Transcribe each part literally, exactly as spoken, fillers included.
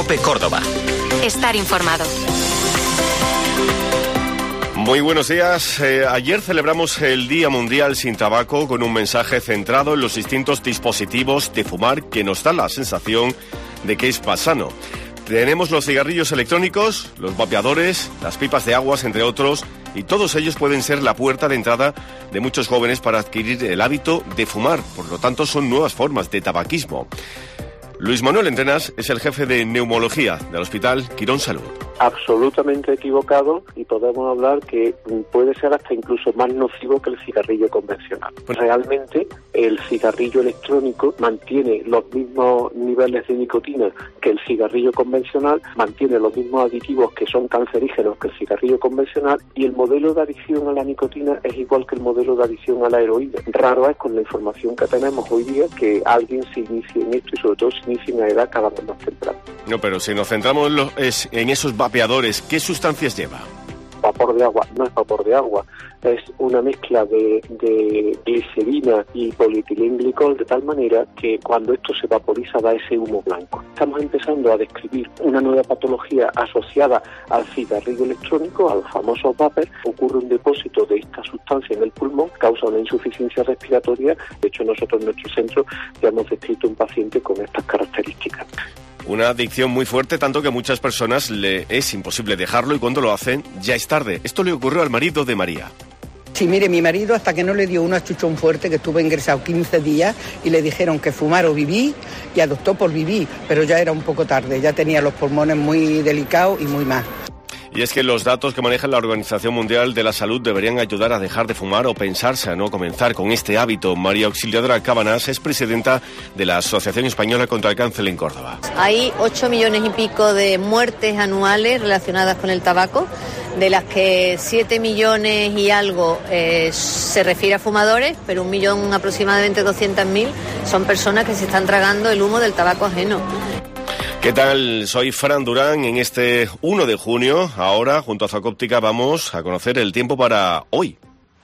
COPE Córdoba. Estar informado. Muy buenos días. Eh, ayer celebramos el Día Mundial sin Tabaco con un mensaje centrado en los distintos dispositivos de fumar que nos dan la sensación de que es más sano. Tenemos los cigarrillos electrónicos, los vapeadores, las pipas de aguas, entre otros, y todos ellos pueden ser la puerta de entrada de muchos jóvenes para adquirir el hábito de fumar. Por lo tanto, son nuevas formas de tabaquismo. Luis Manuel Entrenas es el jefe de neumología del Hospital Quirón Salud. Absolutamente equivocado, y podemos hablar que puede ser hasta incluso más nocivo que el cigarrillo convencional. Realmente el cigarrillo electrónico mantiene los mismos niveles de nicotina que el cigarrillo convencional, mantiene los mismos aditivos que son cancerígenos que el cigarrillo convencional, y el modelo de adicción a la nicotina es igual que el modelo de adicción a la heroína. Raro es, con la información que tenemos hoy día, que alguien se inicie en esto, y sobre todo se inicie en una edad cada vez más temprana. No, pero si nos centramos en, los, es, en esos vapeadores, ¿qué sustancias lleva? Vapor de agua, no es vapor de agua, es una mezcla de, de glicerina y polietilenglicol, de tal manera que cuando esto se vaporiza da ese humo blanco. Estamos empezando a describir una nueva patología asociada al cigarrillo electrónico, al famoso vapor. Ocurre un depósito de esta sustancia en el pulmón, causa una insuficiencia respiratoria. De hecho, nosotros en nuestro centro ya hemos descrito un paciente con estas características. Una adicción muy fuerte, tanto que a muchas personas le es imposible dejarlo, y cuando lo hacen ya es tarde. Esto le ocurrió al marido de María. Sí, mire, mi marido, hasta que no le dio un achuchón fuerte, que estuvo ingresado quince días, y le dijeron que fumar o vivir, y adoptó por vivir, pero ya era un poco tarde, ya tenía los pulmones muy delicados y muy mal. Y es que los datos que maneja la Organización Mundial de la Salud deberían ayudar a dejar de fumar o pensarse a no comenzar con este hábito. María Auxiliadora Cabanas es presidenta de la Asociación Española contra el Cáncer en Córdoba. Hay ocho millones y pico de muertes anuales relacionadas con el tabaco, de las que siete millones y algo eh, se refiere a fumadores, pero un millón, aproximadamente doscientas mil, son personas que se están tragando el humo del tabaco ajeno. ¿Qué tal? Soy Fran Durán. En este uno de junio, ahora, junto a Zacóptica, vamos a conocer el tiempo para hoy.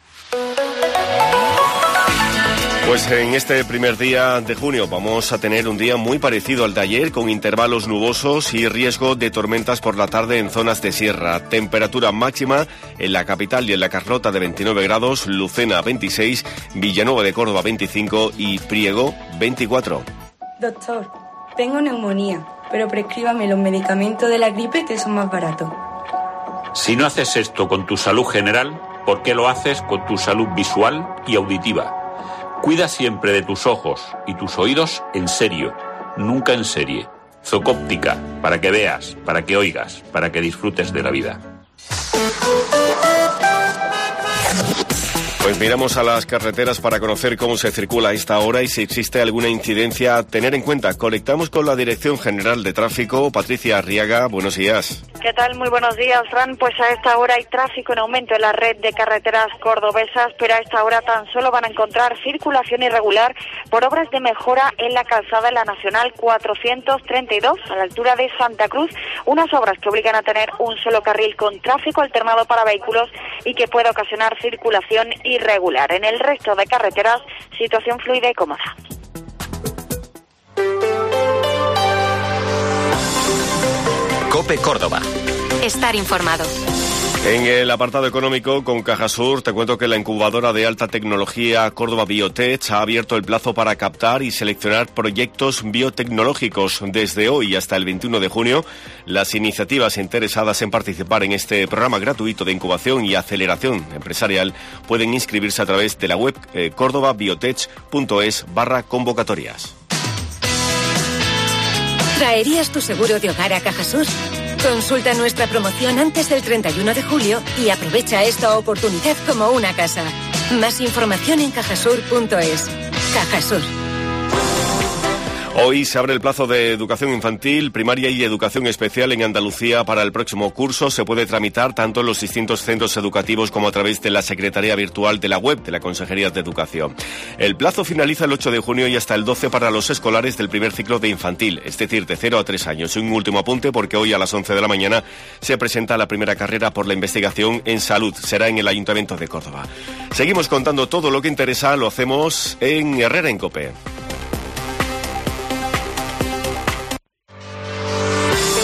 Pues en este primer día de junio vamos a tener un día muy parecido al de ayer, con intervalos nubosos y riesgo de tormentas por la tarde en zonas de sierra. Temperatura máxima en la capital y en la Carlota de veintinueve grados, Lucena veintiséis, Villanueva de Córdoba veinticinco y Priego veinticuatro. Doctor, tengo neumonía, pero prescríbame los medicamentos de la gripe, que son más baratos. Si no haces esto con tu salud general, ¿por qué lo haces con tu salud visual y auditiva? Cuida siempre de tus ojos y tus oídos en serio, nunca en serie. Zacóptica, para que veas, para que oigas, para que disfrutes de la vida. Pues miramos a las carreteras para conocer cómo se circula a esta hora y si existe alguna incidencia a tener en cuenta. Conectamos con la Dirección General de Tráfico. Patricia Arriaga, buenos días. ¿Qué tal? Muy buenos días, Fran. Pues a esta hora hay tráfico en aumento en la red de carreteras cordobesas, pero a esta hora tan solo van a encontrar circulación irregular por obras de mejora en la calzada de la Nacional cuatrocientos treinta y dos, a la altura de Santa Cruz, unas obras que obligan a tener un solo carril con tráfico alternado para vehículos y que puede ocasionar circulación irregular. En el resto de carreteras, situación fluida y cómoda. COPE Córdoba. Estar informado. En el apartado económico, con Cajasur, te cuento que la incubadora de alta tecnología Córdoba Biotech ha abierto el plazo para captar y seleccionar proyectos biotecnológicos. Desde hoy hasta el veintiuno de junio, las iniciativas interesadas en participar en este programa gratuito de incubación y aceleración empresarial pueden inscribirse a través de la web eh, cordobabiotech.es barra convocatorias. ¿Traerías tu seguro de hogar a Cajasur? Consulta nuestra promoción antes del treinta y uno de julio y aprovecha esta oportunidad como una casa. Más información en cajasur punto es. Cajasur. Hoy se abre el plazo de educación infantil, primaria y educación especial en Andalucía para el próximo curso. Se puede tramitar tanto en los distintos centros educativos como a través de la Secretaría Virtual de la web de la Consejería de Educación. El plazo finaliza el ocho de junio y hasta el doce para los escolares del primer ciclo de infantil, es decir, de cero a tres años. Y un último apunte, porque hoy a las once de la mañana se presenta la primera carrera por la investigación en salud. Será en el Ayuntamiento de Córdoba. Seguimos contando todo lo que interesa, lo hacemos en Herrera en COPE.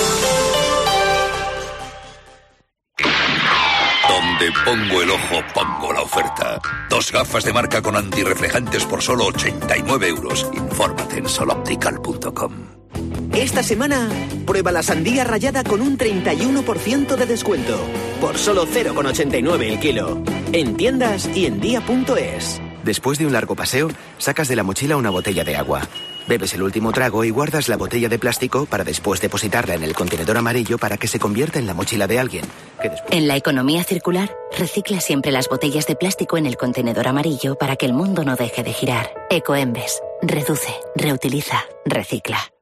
Pongo el ojo, pongo la oferta. Dos gafas de marca con antirreflejantes por solo ochenta y nueve euros. Infórmate en soloptical punto com. Esta semana, prueba la sandía rallada con un treinta y uno por ciento de descuento. Por solo cero coma ochenta y nueve el kilo. En tiendas y en día punto es. Después de un largo paseo, sacas de la mochila una botella de agua. Bebes el último trago y guardas la botella de plástico para después depositarla en el contenedor amarillo para que se convierta en la mochila de alguien. Que después... En la economía circular, recicla siempre las botellas de plástico en el contenedor amarillo para que el mundo no deje de girar. Ecoembes. Reduce, reutiliza, recicla.